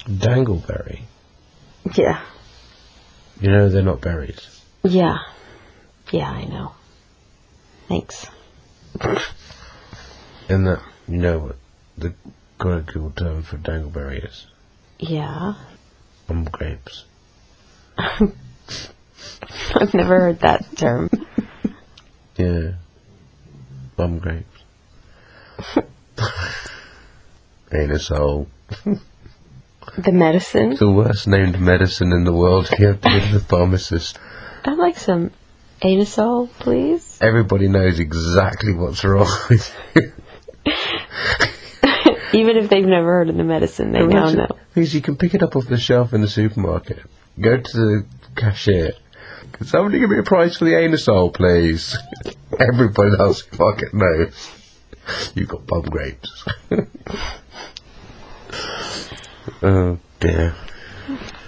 Dangleberry? Yeah. You know they're not berries. Yeah. Yeah, I know. Thanks. And that, you know what the colloquial term for dangleberry is? Yeah. Plum grapes. I've never heard that term. Yeah. Plum grapes. Anusol. The medicine? The worst named medicine in the world. You have to go to the pharmacist. I'd like some Anusol, please. Everybody knows exactly what's wrong with you. Even if they've never heard of the medicine, they now know. Because you can pick it up off the shelf in the supermarket. Go to the cashier. Can somebody give me a price for the Anusol, please? Everybody in the supermarket knows. You've got plum grapes. Oh, dear.